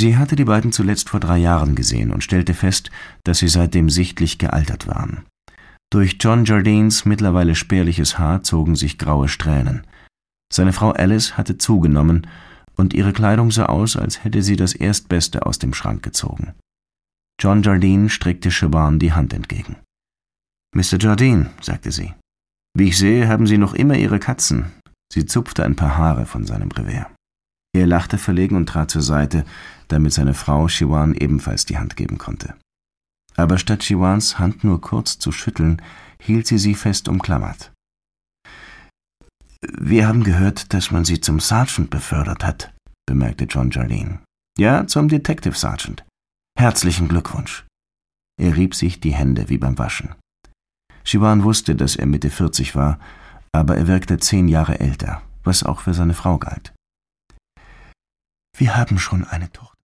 Sie hatte die beiden zuletzt vor 3 Jahren gesehen und stellte fest, dass sie seitdem sichtlich gealtert waren. Durch John Jardines mittlerweile spärliches Haar zogen sich graue Strähnen. Seine Frau Alice hatte zugenommen, und ihre Kleidung sah aus, als hätte sie das Erstbeste aus dem Schrank gezogen. John Jardine streckte Siobhan die Hand entgegen. »Mr. Jardine«, sagte sie, »wie ich sehe, haben Sie noch immer Ihre Katzen.« Sie zupfte ein paar Haare von seinem Revers. Er lachte verlegen und trat zur Seite, damit seine Frau Siobhan ebenfalls die Hand geben konnte. Aber statt Siobhans Hand nur kurz zu schütteln, hielt sie fest umklammert. »Wir haben gehört, dass man Sie zum Sergeant befördert hat«, bemerkte John Jardine. »Ja, zum Detective Sergeant. Herzlichen Glückwunsch.« Er rieb sich die Hände wie beim Waschen. Siobhan wusste, dass er Mitte 40 war, aber er wirkte 10 Jahre älter, was auch für seine Frau galt. »Wir haben schon eine Tochter«,